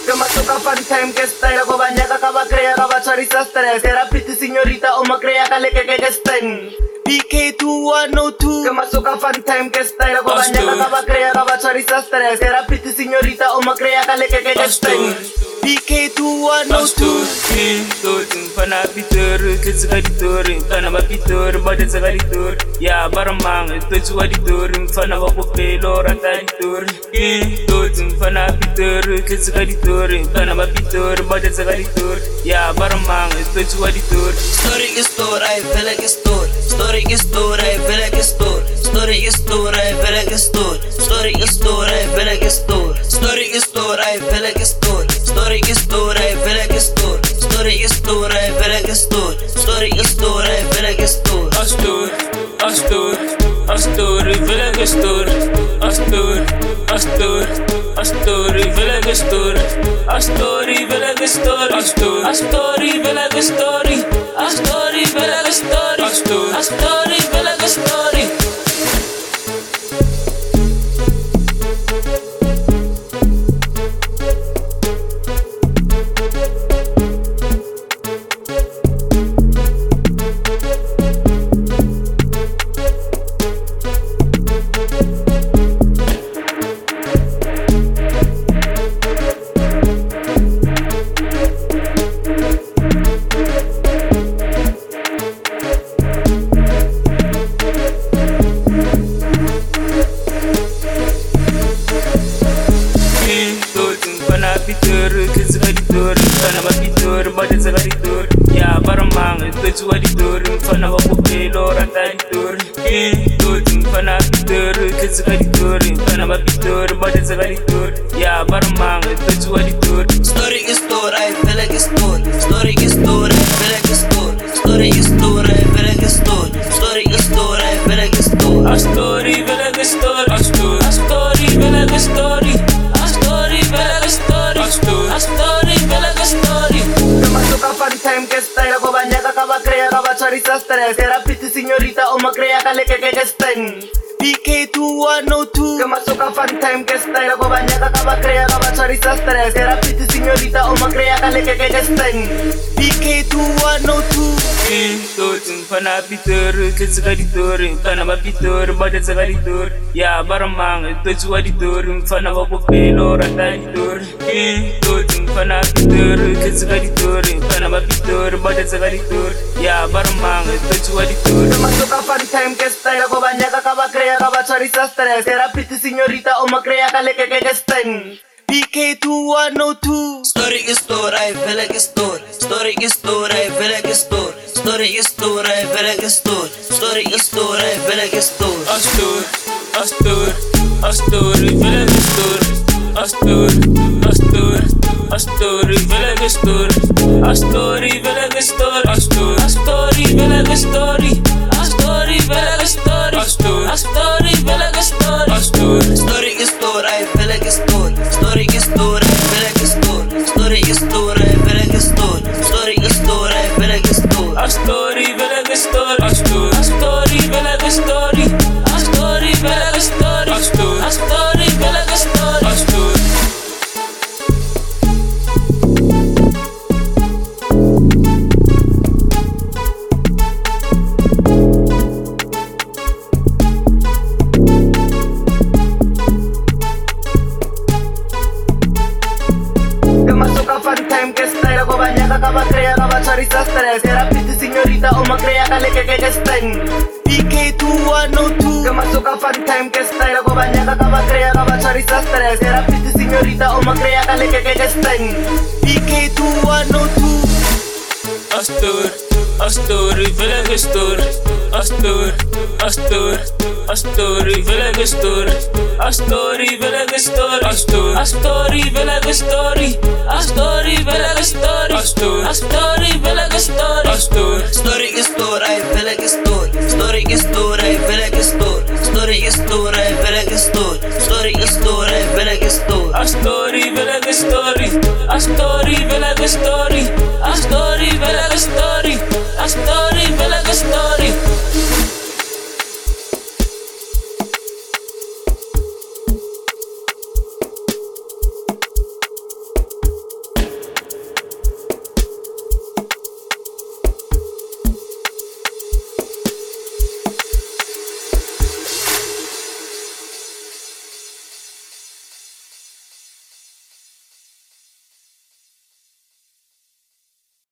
Que masuka fun time que style Ko banyaka ka ba crea ka ba chorisa stress Era piti signorita o macrea ka leke ke stem PK2102 Que masuka fun time que style Ko banyaka ka ba crea ka ba chorisa stress Era piti signorita o macrea ka leke ke stem PK2102 Fana pitor, kitsika ditor, fana ba pitor, badetsa ka ditor. Ya baramang, totsi wa ditor, fana ba kopelo rata ditor. Fana pitor, kitsika ditor, fana ba pitor, badetsa ka ditor. Ya baramang, totsi wa ditor. Story is story, I feel like a story. Story is story, I feel like a story. Story is story, I feel like a story. Story is story, I feel like a story. Story is story, I feel like a story. Story is story, I feel like a story. Story is story, I feel like a story. Story is story, I feel like a story. A story, a story, a story, feel like a story. A story, a story, a story, feel like a story. A story, feel like a story. A story, a story, feel like a story. A story, feel like a story. A story, a story, feel like a story. Pitor, kitsika ditor, fana ba pitor, badetsa ka ditor. Ya baramang, totsi wa ditor, fana ba kopelo rata ditor. Fana pitor, kitsika ditor, fana ba pitor, badetsa ka ditor. Ya baramang, totsi wa ditor. Story is story, I feel like a story. Story is story, I feel like a story. Story is story, I feel like a story. Story is story, I feel like a story. A story, feel like a story. A story, a story, feel like a story. A story, feel like a story. A story, feel like a story. Que masuka fun time que style Ko banyaka ka ba crea ka ba chorisa stress Era piti signorita o macrea ka leke ke stem PK2102 Que masuka fun time que style Ko banyaka ka ba crea ka ba chorisa stress Era piti signorita o macrea ka leke ke stem PK2102 Fana pitor, kitsika ditor, fana ba pitor, badetsa ka ditor. Ya baramang, totsi wa ditor, fana ba kopelo rata ditor. Fana pitor, kitsika ditor, fana ba pitor, badetsa ka ditor. Ya baramang, totsi wa ditor. Que masuka fun time que style Ko banyaka ka ba crea ka ba chorisa stress Era piti signorita o macrea ka leke ke stem PK2102 Story is story, I feel like a story. Story is story, I feel like a story. Story is story, I feel like a story. Story is story, I feel like a story. A story, a story, a story, feel like a story. A story, a story, a story, feel like a story. A story, feel like a story. A story, a story, feel like a story. A story, feel like a story. A story, a story, feel like a story. A story, Story is story, I feel like a story. Story is story, I feel like a story. Story is story, I feel like a story. Story is story, I feel like a story. a story, feel like a story. A story, a story, feel like a story. A story, feel like a story. A story, a story, feel like a story. A story. Que masuka fun time que style Ko banyaka ka ba crea ka ba chorisa stress Era piti signorita o macrea ka leke ke stem PK2102 Que masuka fun time que style Ko banyaka ka ba crea ka ba chorisa stress Era piti signorita o macrea ka leke ke stem PK2102 A story, feel like a story. A story, a story, a story, feel like a story. A story, feel like a story. A story, a story, feel like a story. A story, feel like a story. A story, a story, feel like a story. A story, Story is story, I feel like a story. Story is story, I feel like a story. Story is story, I feel like a story. Story is story, I feel like a story. a story, feel like a story. A story, feel like a story.